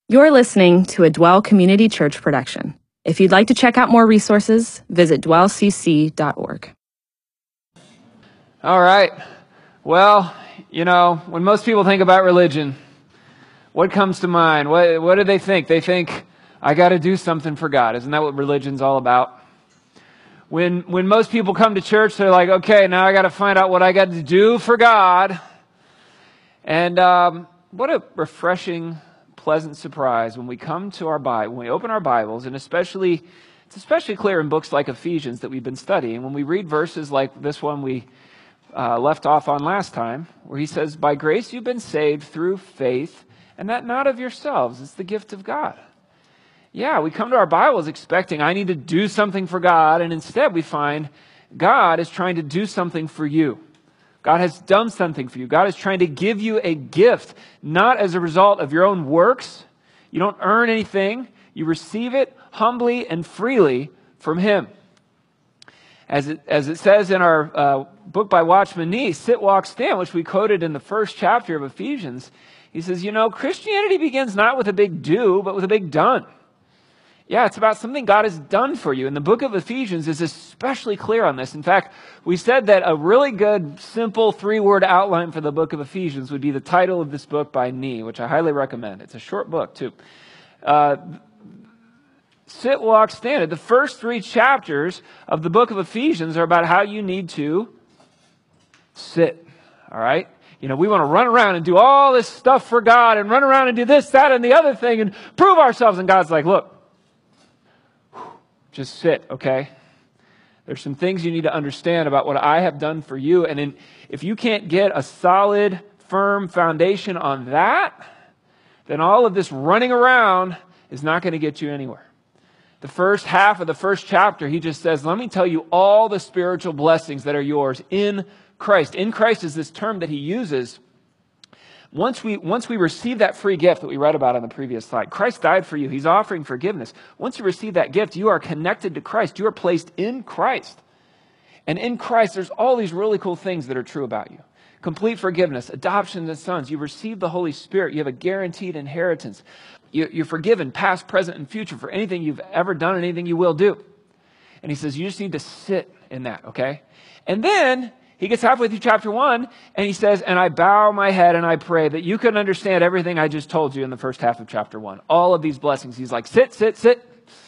You're listening to a Dwell Community Church production. If you'd like to check out more resources, visit dwellcc.org. All right. Well, when most people think about religion, what comes to mind? What do they think? They think, I got to do something for God. Isn't that what religion's all about? When most people come to church, they're like, okay, now I got to find out what I got to do for God. And what a refreshing, pleasant surprise when we come to our Bible, when we open our Bibles, and it's especially clear in books like Ephesians that we've been studying, when we read verses like this one we left off on last time, where he says, by grace you've been saved through faith, and that not of yourselves, it's the gift of God. Yeah, we come to our Bibles expecting I need to do something for God, and instead we find God is trying to do something for you. God has done something for you. God is trying to give you a gift, not as a result of your own works. You don't earn anything. You receive it humbly and freely from Him. As it says in our book by Watchman Nee, Sit, Walk, Stand, which we quoted in the first chapter of Ephesians, he says, Christianity begins not with a big do, but with a big done. Yeah, it's about something God has done for you. And the book of Ephesians is especially clear on this. In fact, we said that a really good, simple 3-word outline for the book of Ephesians would be the title of this book by Nee, which I highly recommend. It's a short book, too. Sit, Walk, Stand. The first 3 chapters of the book of Ephesians are about how you need to sit, all right? We want to run around and do all this stuff for God and run around and do this, that, and the other thing and prove ourselves. And God's like, look, just sit, okay? There's some things you need to understand about what I have done for you. And if you can't get a solid, firm foundation on that, then all of this running around is not going to get you anywhere. The first half of the first chapter, he just says, let me tell you all the spiritual blessings that are yours in Christ. In Christ is this term that he uses. Once we receive that free gift that we read about on the previous slide, Christ died for you. He's offering forgiveness. Once you receive that gift, you are connected to Christ. You are placed in Christ. And in Christ, there's all these really cool things that are true about you. Complete forgiveness, adoption as sons. You receive the Holy Spirit. You have a guaranteed inheritance. You're forgiven past, present, and future for anything you've ever done and anything you will do. And he says, you just need to sit in that, okay? And then he gets halfway through chapter 1, and he says, and I bow my head and I pray that you can understand everything I just told you in the first half of chapter 1. All of these blessings. He's like, sit, sit, sit.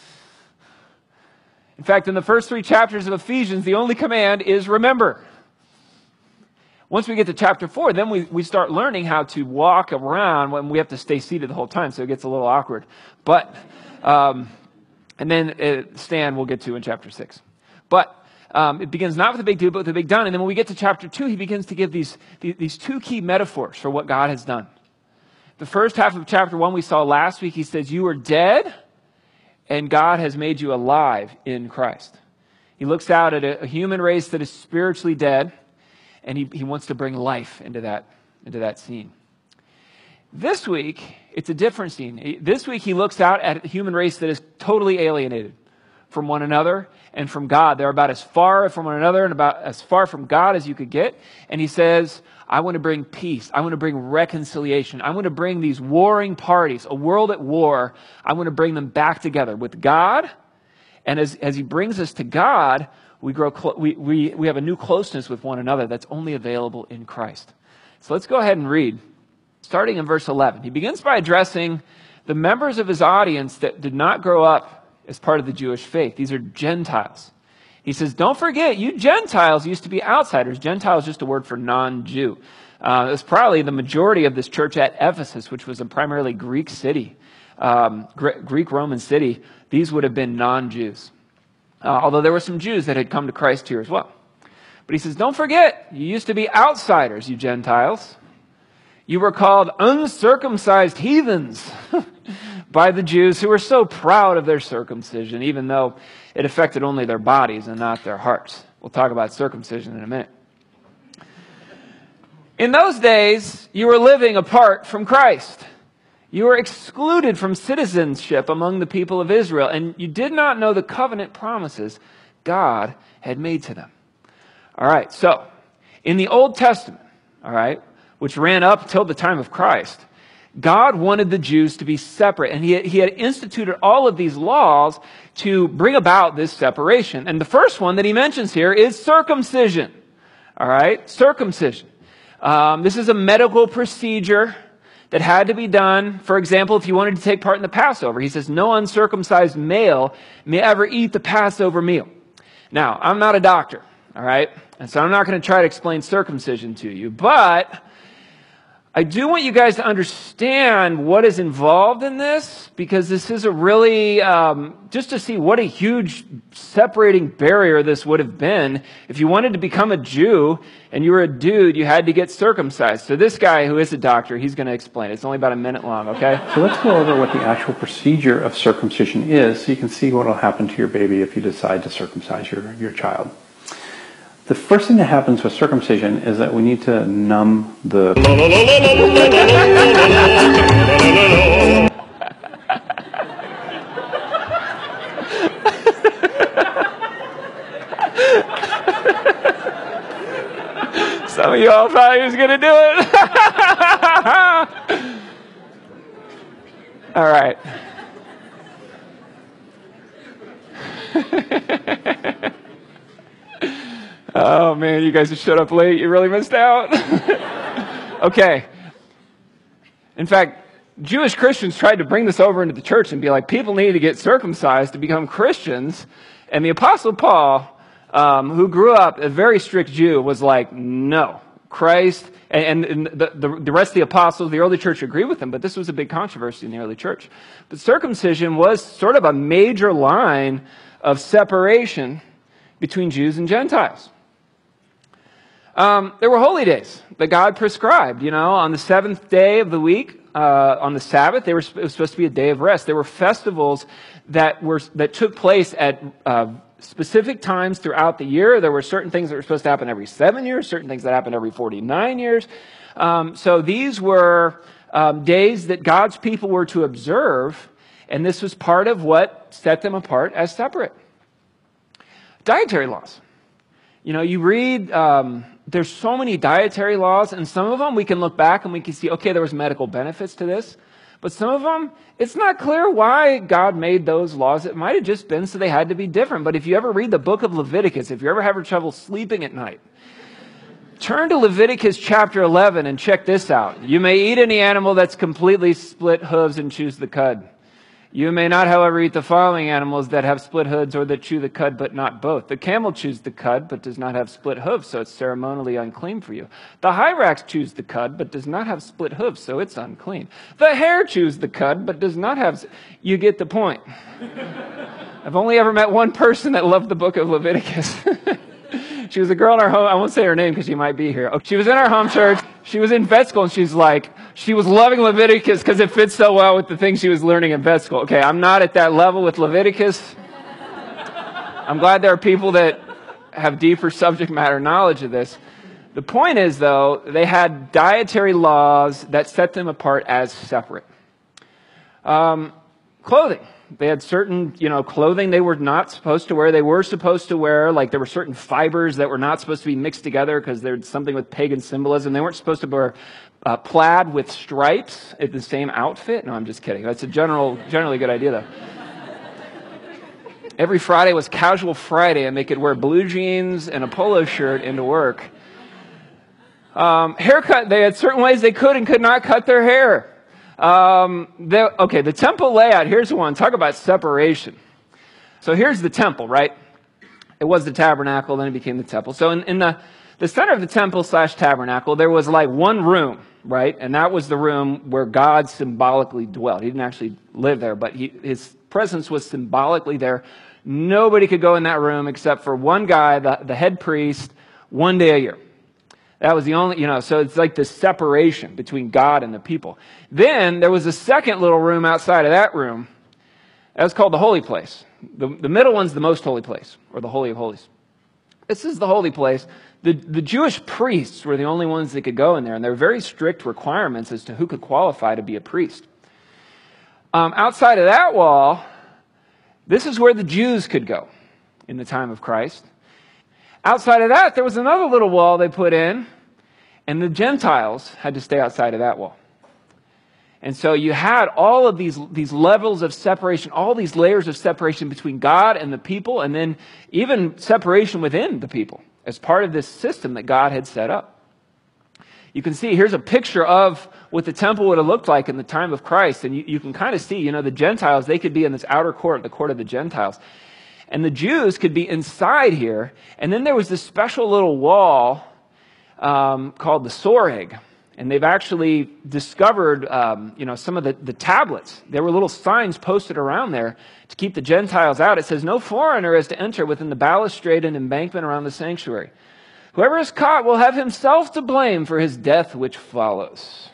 In fact, in the first 3 chapters of Ephesians, the only command is remember. Once we get to chapter 4, then we start learning how to walk around when we have to stay seated the whole time, so it gets a little awkward. But, and then stand we'll get to in chapter 6. But it begins not with a big do, but with a big done. And then when we get to chapter 2, he begins to give these 2 key metaphors for what God has done. The first half of chapter 1 we saw last week, he says, you were dead, and God has made you alive in Christ. He looks out at a human race that is spiritually dead, and he wants to bring life into that scene. This week, it's a different scene. This week, he looks out at a human race that is totally alienated from one another and from God. They're about as far from one another and about as far from God as you could get. And he says, I want to bring peace. I want to bring reconciliation. I want to bring these warring parties, a world at war. I want to bring them back together with God. And as he brings us to God, we grow. We have a new closeness with one another that's only available in Christ. So let's go ahead and read, starting in verse 11. He begins by addressing the members of his audience that did not grow up as part of the Jewish faith. These are Gentiles. He says, don't forget, you Gentiles used to be outsiders. Gentile is just a word for non-Jew. It was probably the majority of this church at Ephesus, which was a primarily Greek city, Greek-Roman city. These would have been non-Jews. Although there were some Jews that had come to Christ here as well. But he says, don't forget, you used to be outsiders, you Gentiles. You were called uncircumcised heathens by the Jews who were so proud of their circumcision, even though it affected only their bodies and not their hearts. We'll talk about circumcision in a minute. In those days, you were living apart from Christ. You were excluded from citizenship among the people of Israel, and you did not know the covenant promises God had made to them. All right, so in the Old Testament, all right, which ran up till the time of Christ, God wanted the Jews to be separate, and he had instituted all of these laws to bring about this separation. And the first one that he mentions here is circumcision. All right, circumcision. This is a medical procedure that had to be done. For example, if you wanted to take part in the Passover, he says, no uncircumcised male may ever eat the Passover meal. Now, I'm not a doctor, all right? And so I'm not going to try to explain circumcision to you, but I do want you guys to understand what is involved in this, because this is a really, just to see what a huge separating barrier this would have been. If you wanted to become a Jew and you were a dude, you had to get circumcised. So this guy who is a doctor, he's going to explain. It's only about a minute long, okay? So let's go over what the actual procedure of circumcision is so you can see what will happen to your baby if you decide to circumcise your child. The first thing that happens with circumcision is that we need to numb the... Some of you all thought he was going to do it. All right. Oh, man, you guys have showed up late. You really missed out. Okay. In fact, Jewish Christians tried to bring this over into the church and be like, people need to get circumcised to become Christians. And the Apostle Paul, who grew up a very strict Jew, was like, no. Christ, and the rest of the apostles, the early church agreed with him, but this was a big controversy in the early church. But circumcision was sort of a major line of separation between Jews and Gentiles. There were holy days that God prescribed. You know, on the seventh day of the week, on the Sabbath, it was supposed to be a day of rest. There were festivals that took place at specific times throughout the year. There were certain things that were supposed to happen every 7 years, certain things that happened every 49 years. So these were days that God's people were to observe, and this was part of what set them apart as separate. Dietary laws. You know, you read, there's so many dietary laws, and some of them we can look back and we can see, okay, there was medical benefits to this. But some of them, it's not clear why God made those laws. It might have just been so they had to be different. But if you ever read the book of Leviticus, if you're ever having trouble sleeping at night, turn to Leviticus chapter 11 and check this out. You may eat any animal that's completely split hooves and chews the cud. You may not, however, eat the following animals that have split hooves or that chew the cud, but not both. The camel chews the cud, but does not have split hooves, so it's ceremonially unclean for you. The hyrax chews the cud, but does not have split hooves, so it's unclean. The hare chews the cud, but does not have... You get the point. I've only ever met one person that loved the book of Leviticus. She was a girl in our home. I won't say her name because she might be here. She was in our home church. She was in vet school, and she was loving Leviticus because it fits so well with the things she was learning in vet school. Okay, I'm not at that level with Leviticus. I'm glad there are people that have deeper subject matter knowledge of this. The point is, though, they had dietary laws that set them apart as separate. Clothing. They had certain, clothing they were not supposed to wear. They were supposed to wear, like there were certain fibers that were not supposed to be mixed together because there's something with pagan symbolism. They weren't supposed to wear plaid with stripes in the same outfit. No, I'm just kidding. That's a generally good idea, though. Every Friday was casual Friday, and they could wear blue jeans and a polo shirt into work. Haircut, they had certain ways they could and could not cut their hair. The temple layout, here's one. Talk about separation. So here's the temple, right? It was the tabernacle, then it became the temple. So in the center of the temple / tabernacle, there was like one room, right? And that was the room where God symbolically dwelt. He didn't actually live there, but his presence was symbolically there. Nobody could go in that room except for one guy, the head priest, one day a year. That was the only, so it's like this separation between God and the people. Then there was a second little room outside of that room. That was called the holy place. The middle one's the most holy place, or the Holy of Holies. This is the holy place. The Jewish priests were the only ones that could go in there, and there were very strict requirements as to who could qualify to be a priest. Outside of that wall, this is where the Jews could go in the time of Christ. Outside of that, there was another little wall they put in, and the Gentiles had to stay outside of that wall. And so you had all of these levels of separation, all these layers of separation between God and the people, and then even separation within the people as part of this system that God had set up. You can see, here's a picture of what the temple would have looked like in the time of Christ. And you can kind of see, the Gentiles, they could be in this outer court, the court of the Gentiles. And the Jews could be inside here. And then there was this special little wall called the Soreg. And they've actually discovered, some of the tablets. There were little signs posted around there to keep the Gentiles out. It says, "No foreigner is to enter within the balustrade and embankment around the sanctuary. Whoever is caught will have himself to blame for his death which follows."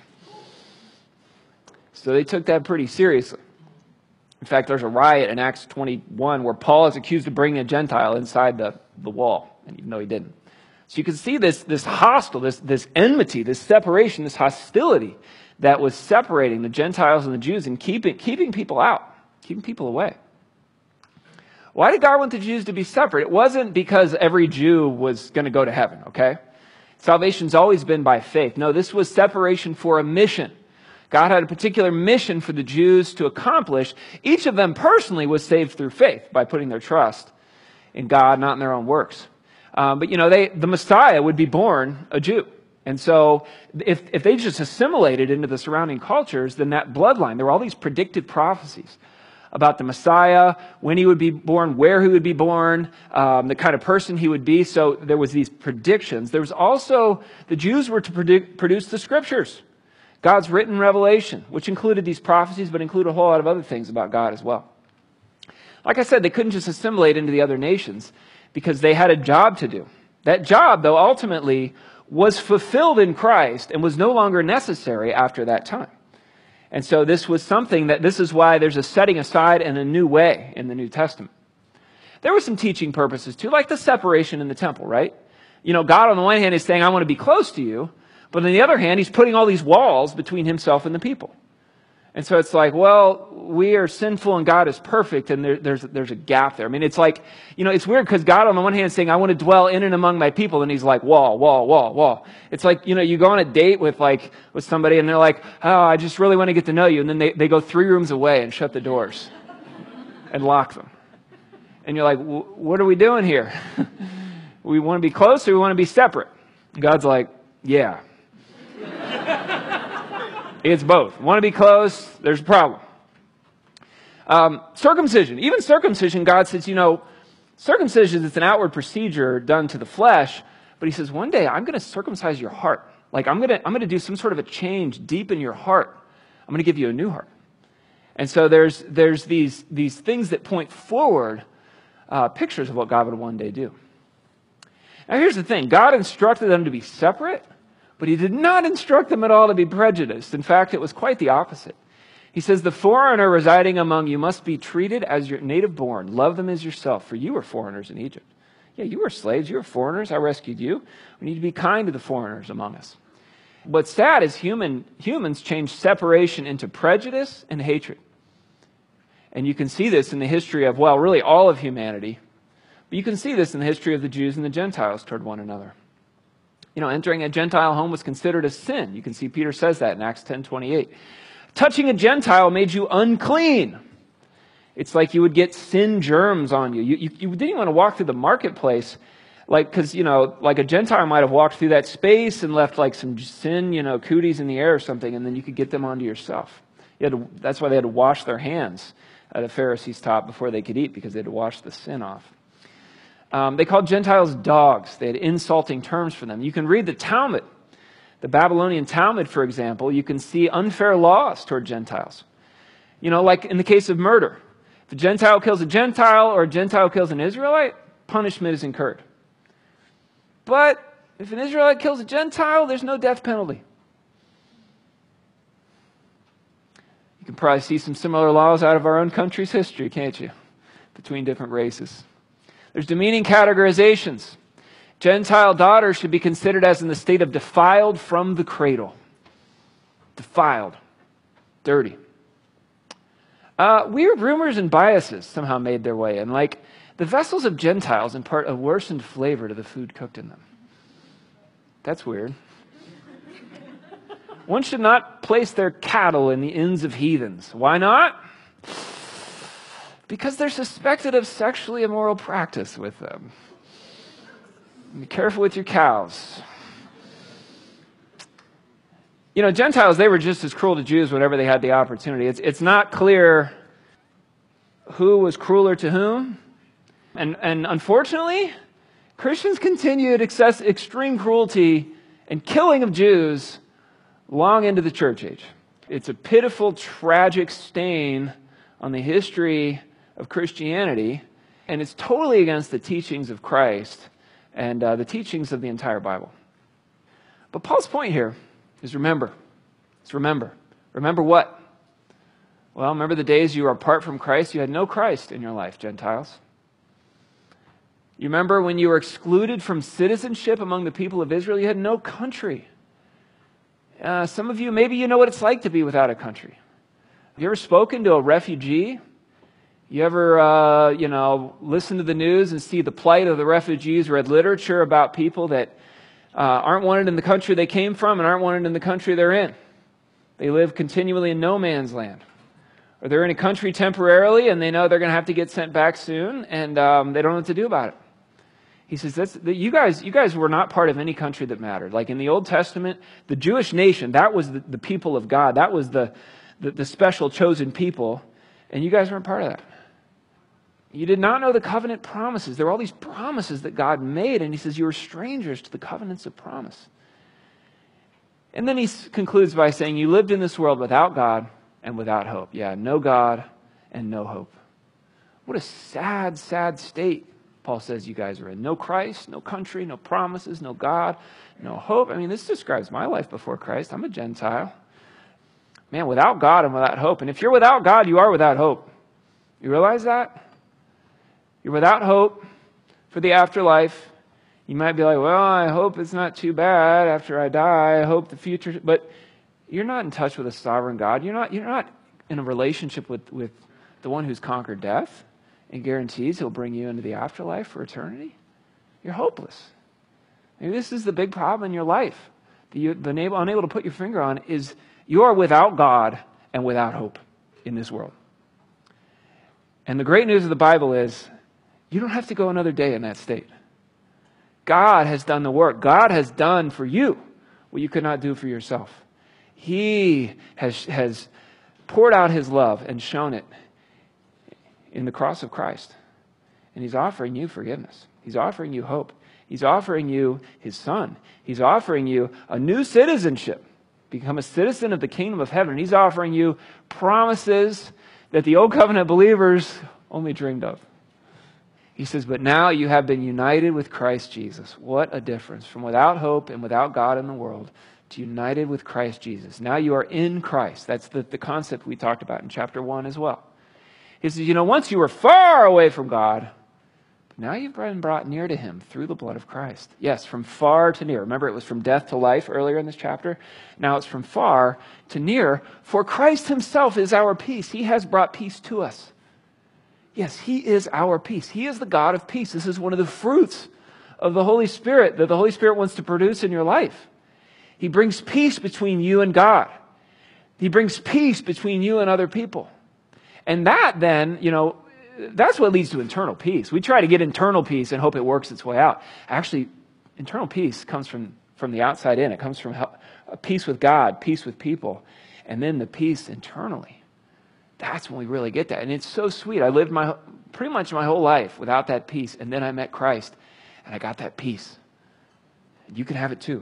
So they took that pretty seriously. In fact, there's a riot in Acts 21 where Paul is accused of bringing a Gentile inside the wall, and even though he didn't. So you can see this hostile, this enmity, this separation, this hostility that was separating the Gentiles and the Jews and keeping people out, keeping people away. Why did God want the Jews to be separate? It wasn't because every Jew was going to go to heaven, okay? Salvation's always been by faith. No, this was separation for a mission. God had a particular mission for the Jews to accomplish. Each of them personally was saved through faith by putting their trust in God, not in their own works. But the Messiah would be born a Jew. And so if they just assimilated into the surrounding cultures, then that bloodline, there were all these predicted prophecies about the Messiah, when he would be born, where he would be born, the kind of person he would be. So there was these predictions. There was also, the Jews were to produce the scriptures, God's written revelation, which included these prophecies, but included a whole lot of other things about God as well. Like I said, they couldn't just assimilate into the other nations because they had a job to do. That job, though, ultimately was fulfilled in Christ and was no longer necessary after that time. And so this is why there's a setting aside and a new way in the New Testament. There were some teaching purposes too, like the separation in the temple, right? God on the one hand is saying, I want to be close to you. But on the other hand, he's putting all these walls between himself and the people. And so it's like, well, we are sinful and God is perfect, and there's a gap there. I mean, it's like, it's weird because God on the one hand is saying, I want to dwell in and among my people, and he's like, wall, wall, wall, wall. It's like, you go on a date with somebody, and they're like, oh, I just really want to get to know you. And then they go 3 rooms away and shut the doors and lock them. And you're like, what are we doing here? We want to be close or we want to be separate? And God's like, yeah. It's both. Want to be close, there's a problem. Circumcision. Even circumcision, God says, circumcision is an outward procedure done to the flesh, but he says, one day I'm going to circumcise your heart. Like I'm going to do some sort of a change deep in your heart. I'm going to give you a new heart. And so there's these things that point forward, pictures of what God would one day do. Now here's the thing. God instructed them to be separate, but he did not instruct them at all to be prejudiced. In fact, it was quite the opposite. He says, the foreigner residing among you must be treated as your native born. Love them as yourself, for you were foreigners in Egypt. Yeah, you were slaves, you were foreigners, I rescued you. We need to be kind to the foreigners among us. What's sad is humans change separation into prejudice and hatred. And you can see this in the history of, really all of humanity. But you can see this in the history of the Jews and the Gentiles toward one another. Entering a Gentile home was considered a sin. You can see Peter says that in Acts 10:28. Touching a Gentile made you unclean. It's like you would get sin germs on you. You didn't even want to walk through the marketplace, because a Gentile might have walked through that space and left some sin, cooties in the air or something, and then you could get them onto yourself. That's why they had to wash their hands at a Pharisee's top before they could eat, because they had to wash the sin off. They called Gentiles dogs. They had insulting terms for them. You can read the Talmud, the Babylonian Talmud, for example. You can see unfair laws toward Gentiles. Like in the case of murder. If a Gentile kills a Gentile or a Gentile kills an Israelite, punishment is incurred. But if an Israelite kills a Gentile, there's no death penalty. You can probably see some similar laws out of our own country's history, can't you? Between different races. There's demeaning categorizations. Gentile daughters should be considered as in the state of defiled from the cradle. Defiled. Dirty. Weird rumors and biases somehow made their way in. The vessels of Gentiles impart a worsened flavor to the food cooked in them. That's weird. One should not place their cattle in the inns of heathens. Why not? Because they're suspected of sexually immoral practice with them. Be careful with your cows. You know, Gentiles, they were just as cruel to Jews whenever they had the opportunity. It's not clear who was crueler to whom. And unfortunately, Christians continued extreme cruelty and killing of Jews long into the church age. It's a pitiful, tragic stain on the history of Christianity, and it's totally against the teachings of Christ and the teachings of the entire Bible. But Paul's point here is remember. It's remember. Remember what? Well, remember the days you were apart from Christ? You had no Christ in your life, Gentiles. You remember when you were excluded from citizenship among the people of Israel? You had no country. Some of you, maybe you know what it's like to be without a country. Have you ever spoken to a refugee? You ever, listen to the news and see the plight of the refugees, read literature about people that aren't wanted in the country they came from and aren't wanted in the country they're in? They live continually in no man's land. Or they're in a country temporarily and they know they're going to have to get sent back soon and they don't know what to do about it. He says, you guys were not part of any country that mattered. Like in the Old Testament, the Jewish nation, that was the people of God. That was the special chosen people. And you guys weren't part of that. You did not know the covenant promises. There were all these promises that God made. And he says, you were strangers to the covenants of promise. And then he concludes by saying, you lived in this world without God and without hope. Yeah, no God and no hope. What a sad, sad state Paul says you guys are in. No Christ, no country, no promises, no God, no hope. I mean, this describes my life before Christ. I'm a Gentile. Man, without God and without hope. And if you're without God, you are without hope. You realize that? You're without hope for the afterlife. You might be like, well, I hope it's not too bad after I die. I hope the future. But you're not in touch with a sovereign God. You're not in a relationship with the one who's conquered death and guarantees he'll bring you into the afterlife for eternity. You're hopeless. Maybe this is the big problem in your life that you've been unable to put your finger on is you are without God and without hope in this world. And the great news of the Bible is you don't have to go another day in that state. God has done the work. God has done for you what you could not do for yourself. He has poured out his love and shown it in the cross of Christ. And he's offering you forgiveness. He's offering you hope. He's offering you his son. He's offering you a new citizenship. Become a citizen of the kingdom of heaven. He's offering you promises that the old covenant believers only dreamed of. He says, but now you have been united with Christ Jesus. What a difference from without hope and without God in the world to united with Christ Jesus. Now you are in Christ. That's the concept we talked about in chapter 1 as well. He says, once you were far away from God, now you've been brought near to him through the blood of Christ. Yes, from far to near. Remember, it was from death to life earlier in this chapter. Now it's from far to near. For Christ himself is our peace. He has brought peace to us. Yes, he is our peace. He is the God of peace. This is one of the fruits of the Holy Spirit that the Holy Spirit wants to produce in your life. He brings peace between you and God. He brings peace between you and other people. And that then, that's what leads to internal peace. We try to get internal peace and hope it works its way out. Actually, internal peace comes from the outside in. It comes from peace with God, peace with people, and then the peace internally. That's when we really get that. And it's so sweet. I lived pretty much my whole life without that peace, and then I met Christ, and I got that peace. And you can have it too.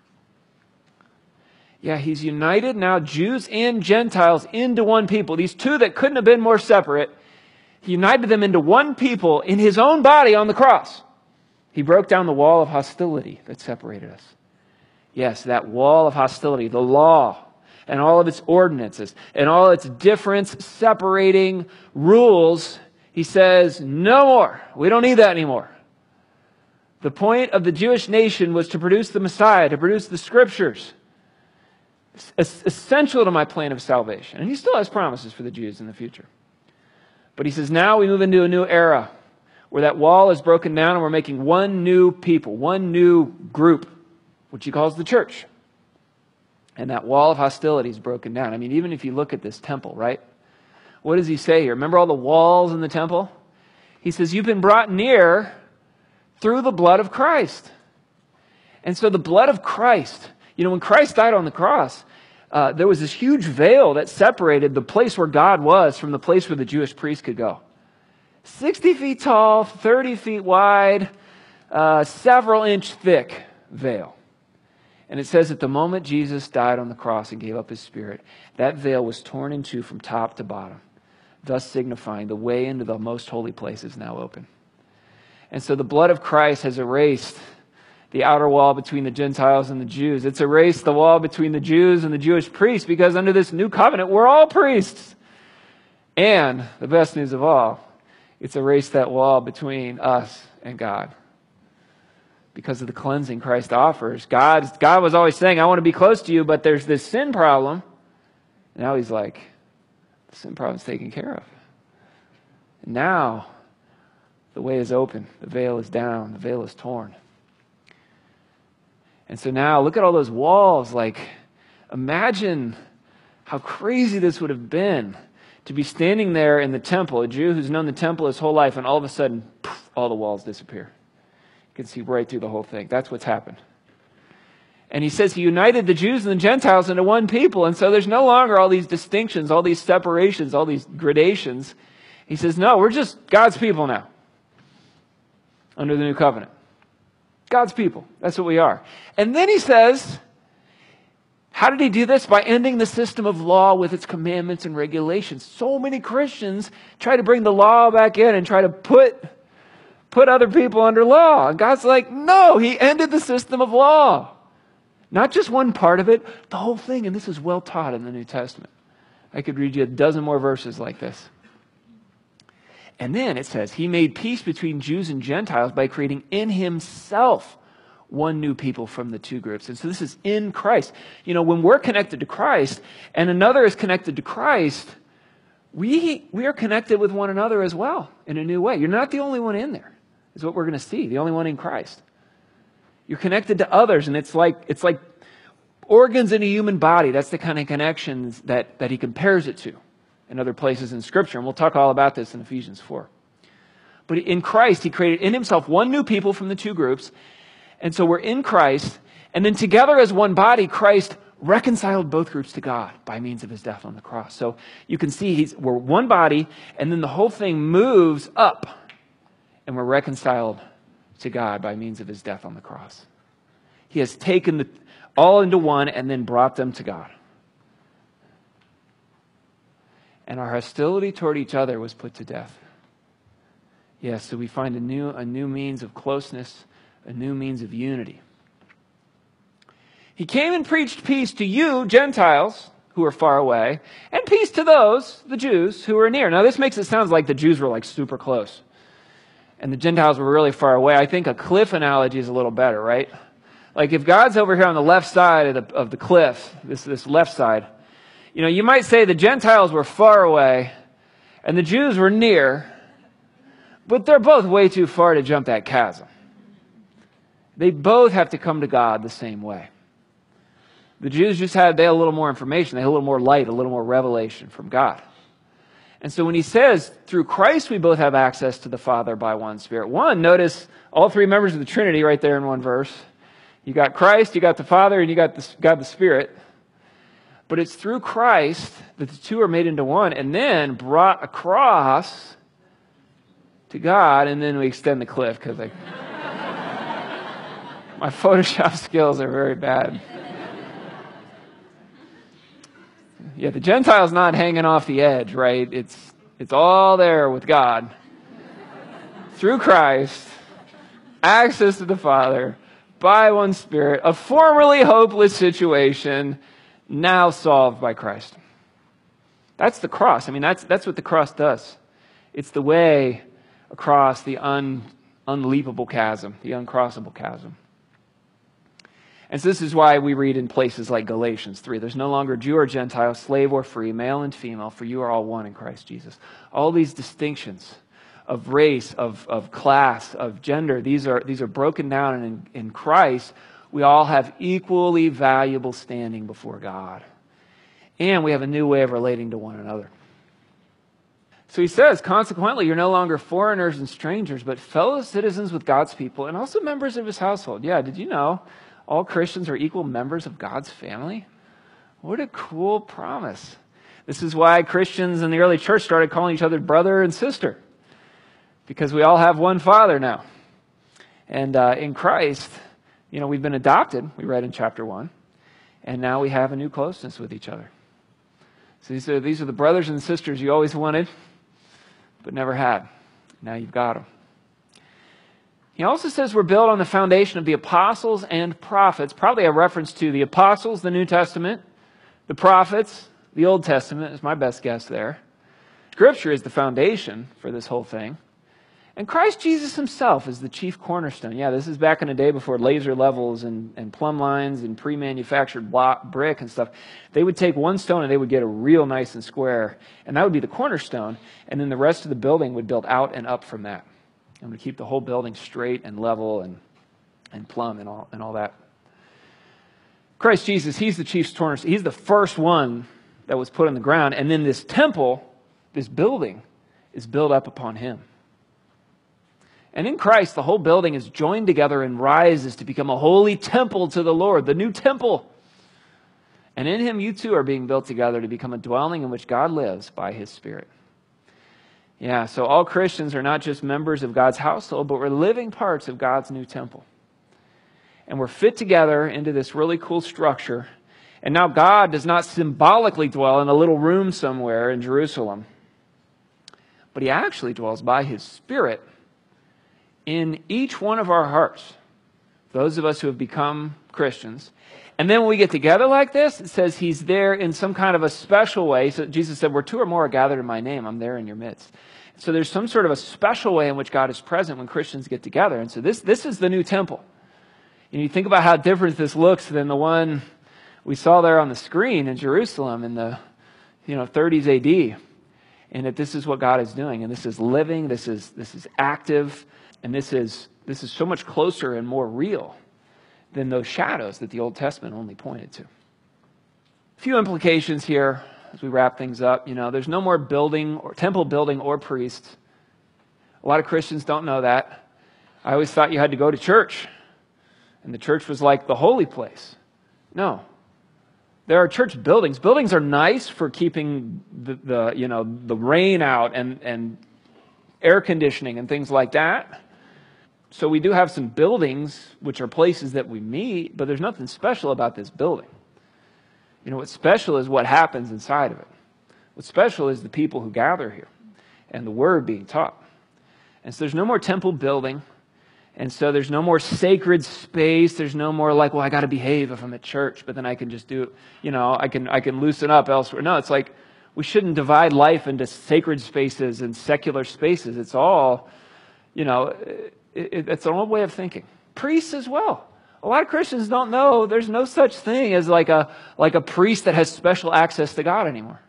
Yeah, he's united now Jews and Gentiles into one people. These two that couldn't have been more separate, he united them into one people in his own body on the cross. He broke down the wall of hostility that separated us. Yes, that wall of hostility, the law and all of its ordinances and all its difference separating rules. He says, no more. We don't need that anymore. The point of the Jewish nation was to produce the Messiah, to produce the Scriptures. It's essential to my plan of salvation. And he still has promises for the Jews in the future. But he says, now we move into a new era where that wall is broken down and we're making one new people, one new group, which he calls the church. And that wall of hostility is broken down. I mean, even if you look at this temple, right? What does he say here? Remember all the walls in the temple? He says, you've been brought near through the blood of Christ. And so the blood of Christ, when Christ died on the cross, there was this huge veil that separated the place where God was from the place where the Jewish priest could go. 60 feet tall, 30 feet wide, several inch thick veil. And it says at the moment Jesus died on the cross and gave up his spirit, that veil was torn in two from top to bottom, thus signifying the way into the most holy place is now open. And so the blood of Christ has erased the outer wall between the Gentiles and the Jews. It's erased the wall between the Jews and the Jewish priests, because under this new covenant, we're all priests. And the best news of all, it's erased that wall between us and God. Because of the cleansing Christ offers. God was always saying, I want to be close to you, but there's this sin problem. And now he's like, the sin problem's taken care of. And now, the way is open. The veil is down. The veil is torn. And so now, look at all those walls. Like, imagine how crazy this would have been to be standing there in the temple, a Jew who's known the temple his whole life, and all of a sudden, poof, all the walls disappear. You can see right through the whole thing. That's what's happened. And he says he united the Jews and the Gentiles into one people. And so there's no longer all these distinctions, all these separations, all these gradations. He says, no, we're just God's people now. Under the new covenant. God's people. That's what we are. And then he says, how did he do this? By ending the system of law with its commandments and regulations. So many Christians try to bring the law back in and try to put other people under law. And God's like, no, he ended the system of law. Not just one part of it, the whole thing. And this is well taught in the New Testament. I could read you a dozen more verses like this. And then it says, he made peace between Jews and Gentiles by creating in himself one new people from the two groups. And so this is in Christ. When we're connected to Christ and another is connected to Christ, we are connected with one another as well in a new way. You're not the only one in there, is what we're going to see. The only one in Christ. You're connected to others, and it's like organs in a human body. That's the kind of connections that he compares it to in other places in Scripture. And we'll talk all about this in Ephesians 4. But in Christ, he created in himself one new people from the two groups. And so we're in Christ. And then together as one body, Christ reconciled both groups to God by means of his death on the cross. So you can see we're one body, and then the whole thing moves up. And we're reconciled to God by means of his death on the cross. He has taken all into one and then brought them to God. And our hostility toward each other was put to death. Yes, so we find a new means of closeness, a new means of unity. He came and preached peace to you, Gentiles, who are far away, and peace to those, the Jews, who are near. Now this makes it sound like the Jews were like super close, and the Gentiles were really far away. I think a cliff analogy is a little better, right? Like if God's over here on the left side of the cliff, this left side, you might say the Gentiles were far away and the Jews were near, but they're both way too far to jump that chasm. They both have to come to God the same way. The Jews they had a little more information, they had a little more light, a little more revelation from God. And so when he says, through Christ we both have access to the Father by one Spirit. Notice all three members of the Trinity right there in one verse. You got Christ, you got the Father, and you got God the Spirit. But it's through Christ that the two are made into one and then brought across to God, and then we extend the cliff because my Photoshop skills are very bad. Yeah, the Gentile's not hanging off the edge, right? It's all there with God. Through Christ, access to the Father, by one Spirit, a formerly hopeless situation now solved by Christ. That's the cross. I mean, that's what the cross does. It's the way across the unleapable chasm, the uncrossable chasm. And so this is why we read in places like Galatians 3, there's no longer Jew or Gentile, slave or free, male and female, for you are all one in Christ Jesus. All these distinctions of race, of class, of gender, these are broken down, and in Christ we all have equally valuable standing before God. And we have a new way of relating to one another. So he says, consequently, you're no longer foreigners and strangers, but fellow citizens with God's people and also members of his household. Yeah, did you know all Christians are equal members of God's family? What a cool promise. This is why Christians in the early church started calling each other brother and sister, because we all have one Father now. And in Christ, we've been adopted, we read in chapter 1, and now we have a new closeness with each other. So these are the brothers and sisters you always wanted, but never had. Now you've got them. He also says we're built on the foundation of the apostles and prophets, probably a reference to the apostles, the New Testament, the prophets, the Old Testament is my best guess there. Scripture is the foundation for this whole thing. And Christ Jesus himself is the chief cornerstone. Yeah, this is back in the day before laser levels and plumb lines and pre-manufactured brick and stuff. They would take one stone and they would get a real nice and square, and that would be the cornerstone, and then the rest of the building would build out and up from that. And would keep the whole building straight and level and plumb and all that. Christ Jesus, he's the chief cornerstone. He's the first one that was put on the ground, and then this temple, this building, is built up upon him. And in Christ, the whole building is joined together and rises to become a holy temple to the Lord, the new temple. And in him, you too are being built together to become a dwelling in which God lives by his Spirit. Yeah, so all Christians are not just members of God's household, but we're living parts of God's new temple. And we're fit together into this really cool structure. And now God does not symbolically dwell in a little room somewhere in Jerusalem, but he actually dwells by his Spirit in each one of our hearts, those of us who have become Christians. And then when we get together like this, it says he's there in some kind of a special way. So Jesus said, where two or more are gathered in my name, I'm there in your midst. So there's some sort of a special way in which God is present when Christians get together. And so this is the new temple. And you think about how different this looks than the one we saw there on the screen in Jerusalem in the 30s AD. And that this is what God is doing. And this is living, this is active. And this is so much closer and more real than those shadows that the Old Testament only pointed to. A few implications here as we wrap things up. There's no more building or temple building or priests. A lot of Christians don't know that. I always thought you had to go to church, and the church was like the holy place. No. There are church buildings. Buildings are nice for keeping the rain out and air conditioning and things like that. So we do have some buildings, which are places that we meet, but there's nothing special about this building. What's special is what happens inside of it. What's special is the people who gather here and the word being taught. And so there's no more temple building. And so there's no more sacred space. There's no more like, well, I got to behave if I'm at church, but then I can just do, I can loosen up elsewhere. No, it's like we shouldn't divide life into sacred spaces and secular spaces. It's all, it's an old way of thinking. Priests as well. A lot of Christians don't know there's no such thing as like a priest that has special access to God anymore.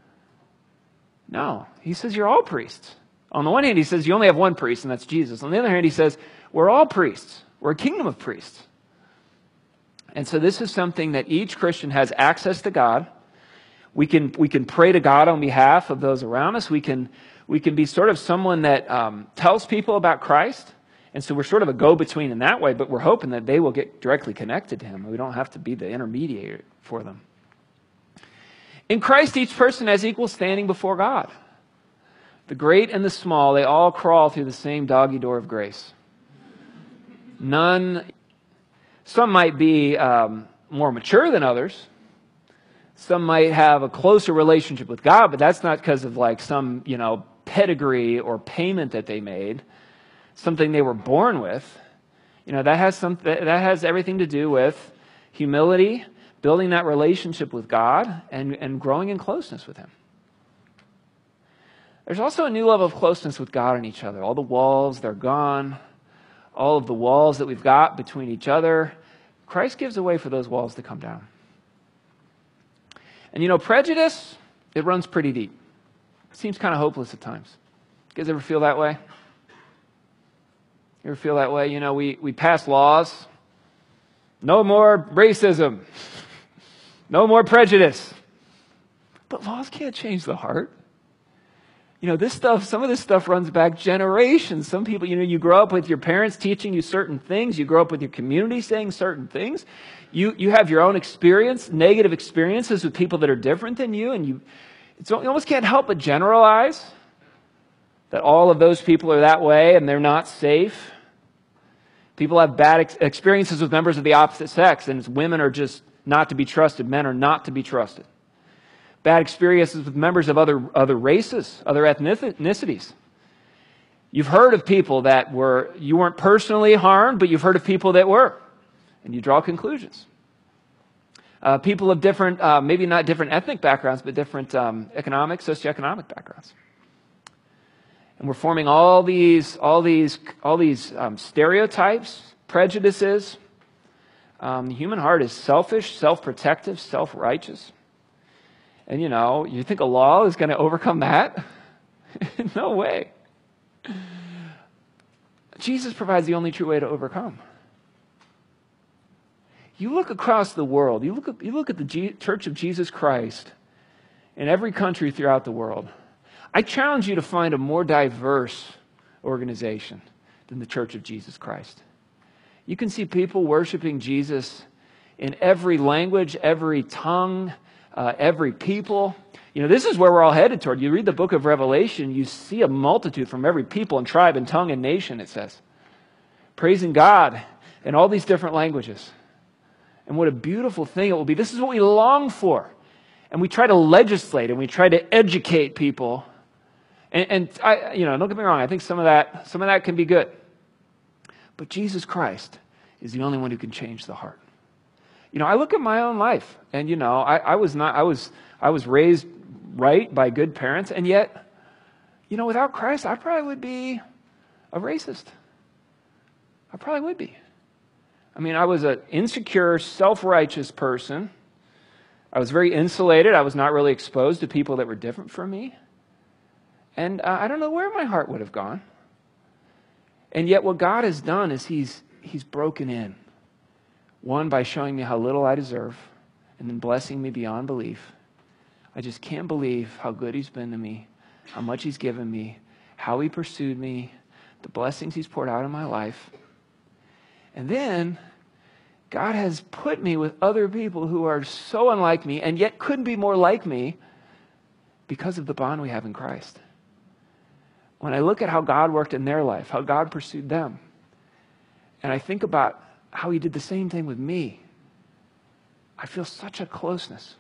No, he says you're all priests. On the one hand, he says you only have one priest, and that's Jesus. On the other hand, he says we're all priests. We're a kingdom of priests. And so this is something that each Christian has access to God. We can pray to God on behalf of those around us. We can be sort of someone that tells people about Christ. And so we're sort of a go-between in that way, but we're hoping that they will get directly connected to him. We don't have to be the intermediator for them. In Christ, each person has equal standing before God. The great and the small, they all crawl through the same doggy door of grace. Some might be more mature than others. Some might have a closer relationship with God, but that's not because of like some, pedigree or payment that they made. Something they were born with. That has everything to do with humility, building that relationship with God, and growing in closeness with him. There's also a new level of closeness with God and each other. All the walls, they're gone. All of the walls that we've got between each other, Christ gives a way for those walls to come down. And prejudice, it runs pretty deep. It seems kind of hopeless at times. You guys ever feel that way? You ever feel that way? We pass laws No more racism. No more prejudice. But laws can't change the heart. Some of this stuff runs back generations. Some people, you grow up with your parents teaching you certain things. You grow up with your community saying certain things. You have your own experience, negative experiences with people that are different than you, and you almost can't help but generalize that all of those people are that way and they're not safe. People have bad experiences with members of the opposite sex, and women are just not to be trusted. Men are not to be trusted. Bad experiences with members of other races, other ethnicities. You've heard of people that you weren't personally harmed, but you've heard of people that were. And you draw conclusions. People of different, maybe not different ethnic backgrounds, but different economic, socioeconomic backgrounds. And we're forming all these stereotypes, prejudices. The human heart is selfish, self-protective, self-righteous. And you think a law is going to overcome that? No way. Jesus provides the only true way to overcome. You look across the world, you look at the Church of Jesus Christ in every country throughout the world. I challenge you to find a more diverse organization than the Church of Jesus Christ. You can see people worshiping Jesus in every language, every tongue, every people. This is where we're all headed toward. You read the book of Revelation, you see a multitude from every people and tribe and tongue and nation, it says, praising God in all these different languages. And what a beautiful thing it will be. This is what we long for. And we try to legislate and we try to educate people. And don't get me wrong, I think some of that can be good. But Jesus Christ is the only one who can change the heart. I look at my own life, and I was raised right by good parents, and yet, without Christ, I probably would be a racist. I probably would be. I was an insecure, self-righteous person. I was very insulated. I was not really exposed to people that were different from me. And I don't know where my heart would have gone. And yet what God has done is He's broken in. One, by showing me how little I deserve, and then blessing me beyond belief. I just can't believe how good He's been to me, how much He's given me, how He pursued me, the blessings He's poured out in my life. And then God has put me with other people who are so unlike me, and yet couldn't be more like me because of the bond we have in Christ. When I look at how God worked in their life, how God pursued them, and I think about how He did the same thing with me, I feel such a closeness.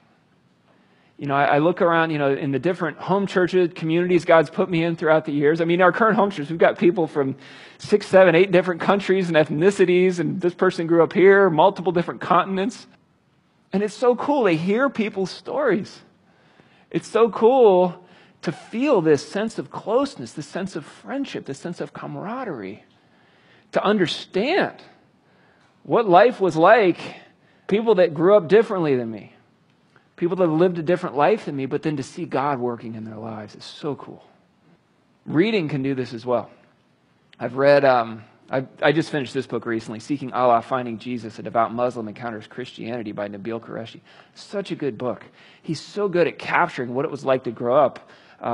I look around, in the different home churches, communities God's put me in throughout the years. Our current home church, we've got people from 6, 7, 8 different countries and ethnicities, and this person grew up here, multiple different continents. And it's so cool to hear people's stories. It's so cool to feel this sense of closeness, this sense of friendship, this sense of camaraderie, to understand what life was like, people that grew up differently than me, people that lived a different life than me, but then to see God working in their lives is so cool. Reading can do this as well. I've read, I just finished this book recently, Seeking Allah, Finding Jesus, A Devout Muslim Encounters Christianity by Nabil Qureshi. Such a good book. He's so good at capturing what it was like to grow up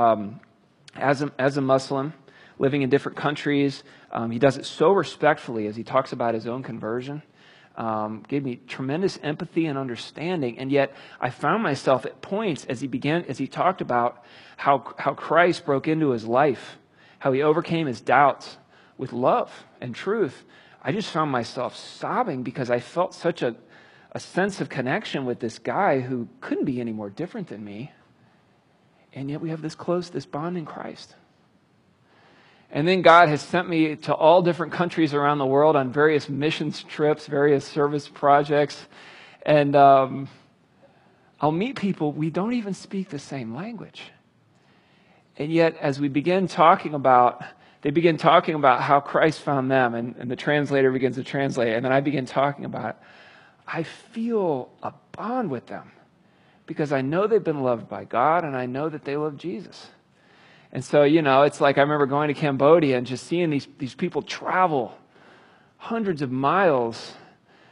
as a Muslim, living in different countries. He does it so respectfully as he talks about his own conversion. Gave me tremendous empathy and understanding, and yet I found myself at points as he talked about how Christ broke into his life, how He overcame his doubts with love and truth. I just found myself sobbing because I felt such a sense of connection with this guy who couldn't be any more different than me, and yet we have this bond in Christ. And then God has sent me to all different countries around the world on various missions trips, various service projects. And I'll meet people, we don't even speak the same language. And yet, as we begin talking about, they begin talking about how Christ found them, and the translator begins to translate, and then I begin talking about it. I feel a bond with them because I know they've been loved by God, and I know that they love Jesus. And so, it's like I remember going to Cambodia and just seeing these people travel hundreds of miles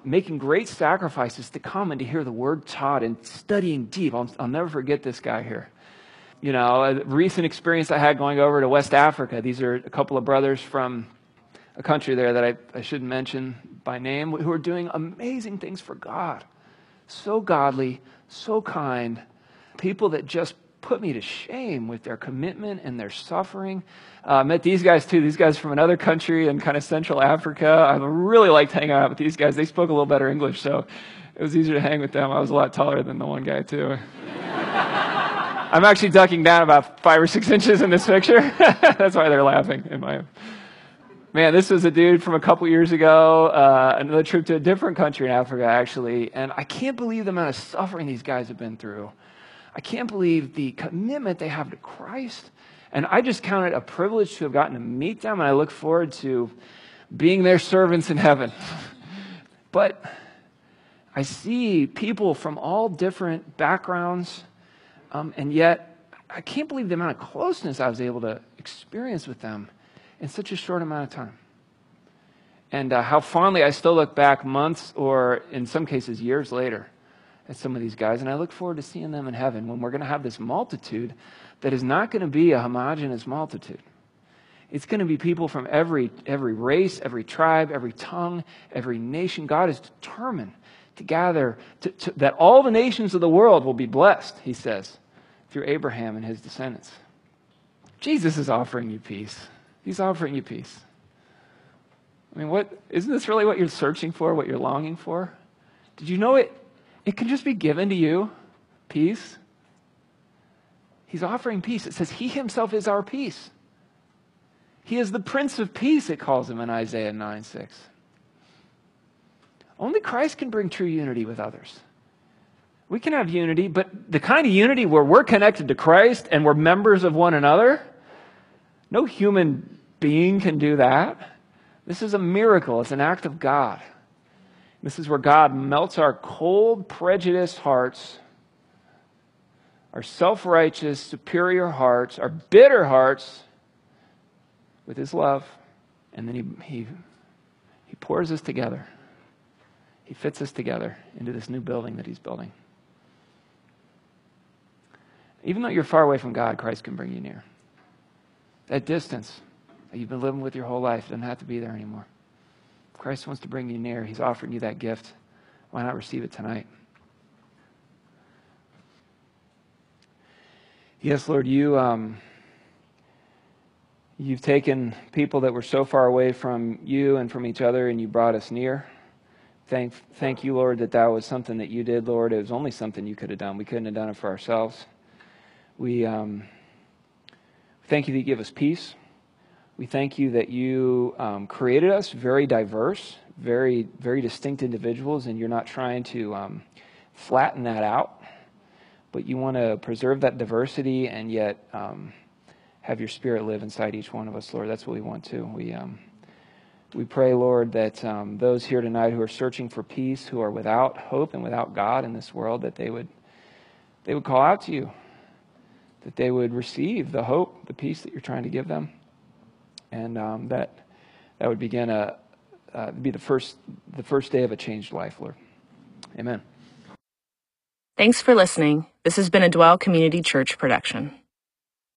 making great sacrifices to come and to hear the word taught and studying deep. I'll never forget this guy here. You know, a recent experience I had going over to West Africa. These are a couple of brothers from a country there that I shouldn't mention by name, who are doing amazing things for God. So godly, so kind, people that just put me to shame with their commitment and their suffering. I met these guys too, these guys from another country in kind of Central Africa. I really liked hanging out with these guys. They spoke a little better English, so it was easier to hang with them. I was a lot taller than the one guy too. I'm actually ducking down about 5 or 6 inches in this picture. That's why they're laughing. Man, this was a dude from a couple years ago, another trip to a different country in Africa, actually. And I can't believe the amount of suffering these guys have been through. I can't believe the commitment they have to Christ. And I just count it a privilege to have gotten to meet them, and I look forward to being their servants in heaven. But I see people from all different backgrounds, and yet I can't believe the amount of closeness I was able to experience with them in such a short amount of time. And how fondly I still look back months or in some cases years later at some of these guys. And I look forward to seeing them in heaven when we're going to have this multitude that is not going to be a homogeneous multitude. It's going to be people from every race, every tribe, every tongue, every nation. God is determined to gather, that all the nations of the world will be blessed, he says, through Abraham and his descendants. Jesus is offering you peace. He's offering you peace. I mean, isn't this really what you're searching for, what you're longing for? Did you know it can just be given to you, peace? He's offering peace. It says he himself is our peace. He is the Prince of Peace, it calls him in Isaiah 9:6. Only Christ can bring true unity with others. We can have unity, but the kind of unity where we're connected to Christ and we're members of one another, no human being can do that. This is a miracle. It's an act of God. This is where God melts our cold, prejudiced hearts, our self-righteous, superior hearts, our bitter hearts with his love. And then he pours us together. He fits us together into this new building that he's building. Even though you're far away from God, Christ can bring you near. That distance that you've been living with your whole life doesn't have to be there anymore. Christ wants to bring you near. He's offering you that gift. Why not receive it tonight? Yes, Lord, you've taken people that were so far away from you and from each other, and you brought us near. Thank you, Lord, that was something that you did, Lord. It was only something you could have done. We couldn't have done it for ourselves. We thank you that you give us peace. We thank you that you created us very diverse, very, very distinct individuals, and you're not trying to flatten that out, but you want to preserve that diversity and yet have your Spirit live inside each one of us, Lord. That's what we want to. We pray, Lord, that those here tonight who are searching for peace, who are without hope and without God in this world, that they would call out to you, that they would receive the hope, the peace that you're trying to give them, and that would begin be the first day of a changed life, Lord. Amen. Thanks for listening. This has been a Dwell Community Church production.